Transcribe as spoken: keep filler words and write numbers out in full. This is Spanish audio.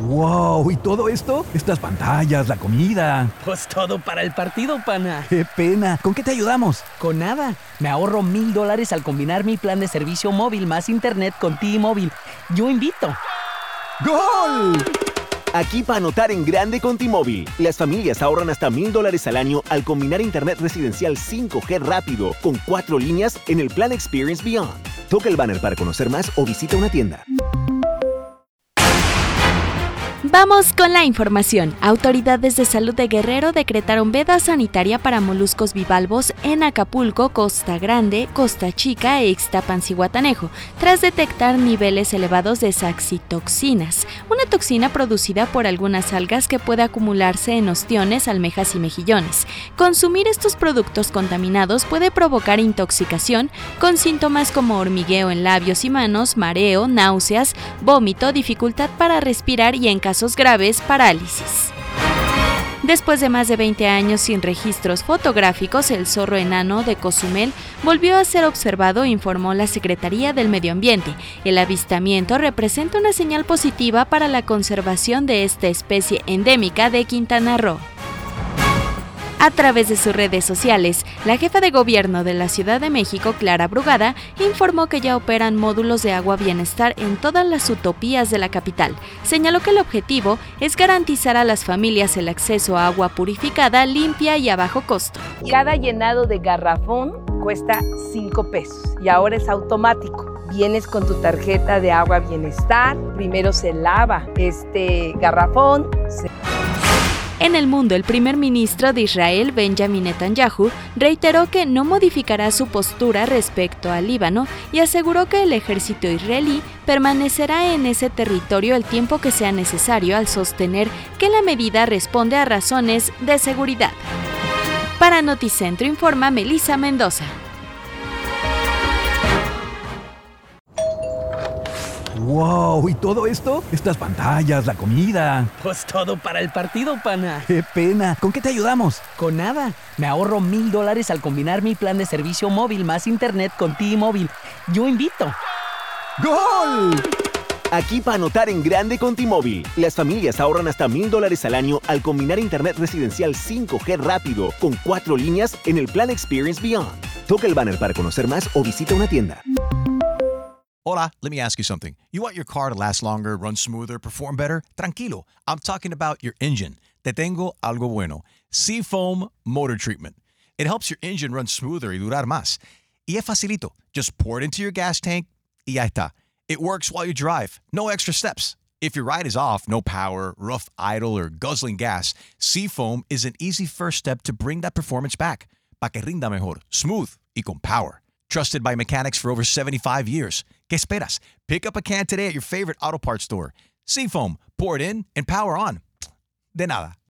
¡Wow! ¿Y todo esto? Estas pantallas, la comida. Pues todo para el partido, pana. ¡Qué pena! ¿Con qué te ayudamos? Con nada. Me ahorro mil dólares al combinar mi plan de servicio móvil más internet con T-Mobile. Yo invito. ¡Gol! Aquí para anotar en grande con T-Mobile. Las familias ahorran hasta mil dólares al año al combinar internet residencial cinco G rápido con cuatro líneas en el plan Experience Beyond. Toca el banner para conocer más o visita una tienda. Vamos con la información. Autoridades de salud de Guerrero decretaron veda sanitaria para moluscos bivalvos en Acapulco, Costa Grande, Costa Chica e Ixtapan-Zihuatanejo, tras detectar niveles elevados de saxitoxinas, una toxina producida por algunas algas que puede acumularse en ostiones, almejas y mejillones. Consumir estos productos contaminados puede provocar intoxicación, con síntomas como hormigueo en labios y manos, mareo, náuseas, vómito, dificultad para respirar y en casos graves, parálisis. Después de más de veinte años sin registros fotográficos, el zorro enano de Cozumel volvió a ser observado, informó la Secretaría del Medio Ambiente. El avistamiento representa una señal positiva para la conservación de esta especie endémica de Quintana Roo. A través de sus redes sociales, la jefa de gobierno de la Ciudad de México, Clara Brugada, informó que ya operan módulos de agua bienestar en todas las utopías de la capital. Señaló que el objetivo es garantizar a las familias el acceso a agua purificada, limpia y a bajo costo. Cada llenado de garrafón cuesta cinco pesos y ahora es automático. Vienes con tu tarjeta de agua bienestar, primero se lava este garrafón. Se... En el mundo, el primer ministro de Israel, Benjamin Netanyahu, reiteró que no modificará su postura respecto al Líbano y aseguró que el ejército israelí permanecerá en ese territorio el tiempo que sea necesario, al sostener que la medida responde a razones de seguridad. Para Noticentro informa Melissa Mendoza. ¡Wow! ¿Y todo esto? Estas pantallas, la comida. Pues todo para el partido, pana. ¡Qué pena! ¿Con qué te ayudamos? Con nada. Me ahorro mil dólares al combinar mi plan de servicio móvil más internet con T-Mobile. Yo invito. ¡Gol! Aquí para anotar en grande con T-Mobile. Las familias ahorran hasta mil dólares al año al combinar internet residencial cinco G rápido con cuatro líneas en el plan Experience Beyond. Toca el banner para conocer más o visita una tienda. Hola, let me ask you something. You want your car to last longer, run smoother, perform better? Tranquilo, I'm talking about your engine. Te tengo algo bueno. Seafoam Motor Treatment. It helps your engine run smoother y durar más. Y es facilito. Just pour it into your gas tank y ya está. It works while you drive. No extra steps. If your ride is off, no power, rough idle, or guzzling gas, Seafoam is an easy first step to bring that performance back. Pa' que rinda mejor, smooth y con power. Trusted by mechanics for over seventy-five years. ¿Qué esperas? Pick up a can today at your favorite auto parts store. Seafoam, pour it in and power on. De nada.